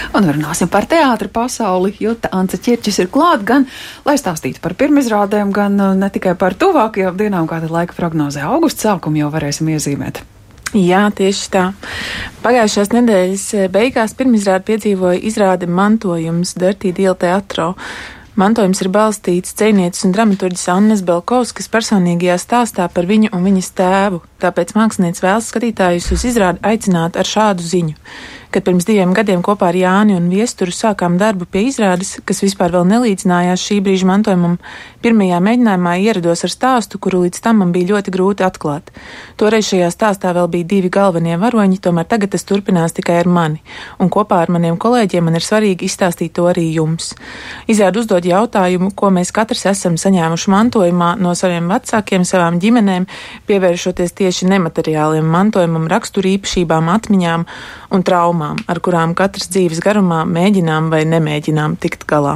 Un runāsim par teātra pasauli, jo Anta Ķirčis ir klāt gan, lai stāstītu par pirmizrādēm, gan ne tikai par tuvākajām dienām, kāda laika prognozē augusta sākumu jau varēsim iezīmēt. Jā, tieši tā. Pagājušās nedēļas beigās pirmizrāde piedzīvoja izrādi Mantojums Dirty Deal Teatro. Mantojums ir balstīts dzejnieces un dramaturģis Annas Belkovskas personīgajā stāstā par viņu un viņas tēvu, tāpēc mākslinieks vēlas skatītājus uz izrādi aicināt ar šādu ziņu. Kad pirms 2 gadiem kopā ar Jāni un Viesturu sākām darbu pie izrādes, kas vispār vēl nelīdzinājās šī brīža mantojumam, pirmajā mēģinājumā ierados ar stāstu, kuru līdz tam man bija ļoti grūti atklāt. Toreiz šajā stāstā vēl bija 2 galvenie varoņi, tomēr tagad tas turpinās tikai ar mani, un kopā ar maniem kolēģiem man ir svarīgi izstāstīt to arī jums. Izrāde uzdod jautājumu, ko mēs katrs esam saņēmuši mantojumā no saviem vecākiem, savām ģimenēm, pievēršoties tieši nemateriāliem mantojumam, raksturīpašībām, atmiņām un traumām, ar kurām katrs dzīves garumā mēģinām vai nemēģinām tikt galā.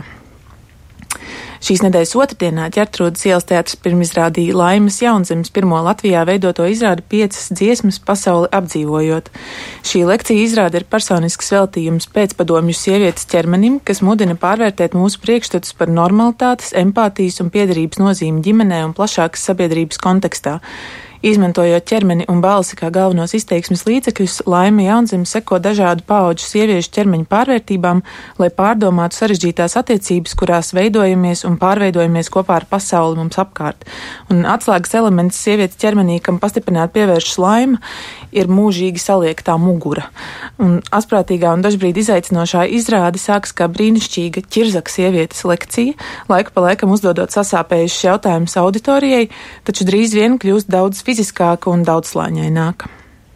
Šīs nedēļas otrdienā Ķertrūdes ielas teātris pirmizrādīja Laimas Jaunzemes pirmo Latvijā veidoto izrādi 5 dziesmas pasauli apdzīvojot. Šī lekcija izrāde ir personisks veltījums pēcpadomju sievietes ķermenim, kas mudina pārvērtēt mūsu priekšstatus par normalitātes, empātijas un piederības nozīmi ģimenē un plašākas sabiedrības kontekstā. Izmantojot ķermeni un balsi kā galvenos izteiksmes līdzekļus, Laima Jaunzeme seko dažādu paudžu sieviešu ķermeņa pārvērtībām, lai pārdomātu sarežģītās attiecības, kurās veidojamies un pārveidojamies kopā ar pasauli mums apkārt. Un atslēgas elements sievietes ķermenī, kam pastiprināti pievēršas Laima, ir mūžīgi saliektā mugura. Un asprātīgā un dažbrīd izaicinošā izrāde sākas kā brīnišķīga ķirzaka sievietes lekcija, laiku pa laikam uzdodot sasāpējušas jautājumus auditorijai, taču drīz vien kļūst daudz fiziskāka un daudzslāņaināka.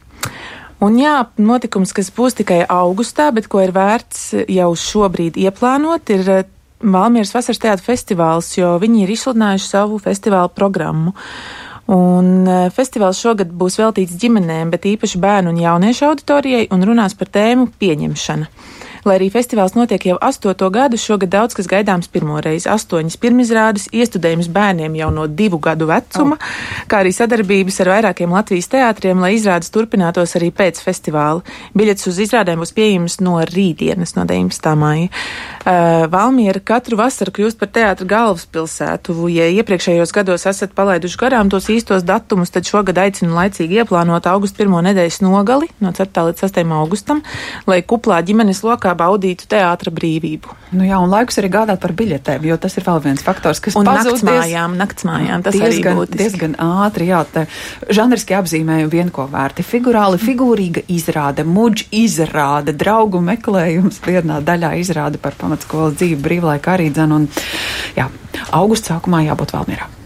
Un jā, notikums, kas būs tikai augustā, bet ko ir vērts jau šobrīd ieplānot, ir Valmieras vasaras teātra festivāls, jo viņi ir izsludinājuši savu festivālu programmu. Un festivāls šogad būs veltīts ģimenēm, bet īpaši bērnu un jauniešu auditorijai un runās par tēmu pieņemšana. Lai arī festivāls notiek jau 8. gadu, šogad daudz kas gaidāms pirmoreiz. 8 pirmizrādes, iestudējums bērniem jau no 2 gadu vecuma, kā arī sadarbības ar vairākiem Latvijas teātriem, lai izrādes turpinātos arī pēc festivāla. Biļetes uz izrādēm būs pieejamas no rītdienas, no 19. maija. Valmiera katru vasaru kļūst par teātra galvaspilsētu. Ja iepriekšējos gados esat palaiduši garām tos īstos datumus, tad šogad aicinu laicīgi ieplānot augusta 1. nedēļas nogali no 4. līdz 6. augustam, lai kuplā ģimenes lokā baudītu teātra brīvību. Nu jā, un laikus arī gādāt par biļetēm, jo tas ir vēl viens faktors, kas un pazūd naktsmājām, tas arī būtiski. Diezgan ātri, jā, te žanriski apzīmējumi vien ko vērti. Figurāli, figūrīga izrāde, muģ izrāde, draugu meklējums vienā daļā izrāde par pamatskolas dzīvi, brīvlaika arī dzen, un jā, augusta sākumā jābūt Valmierā.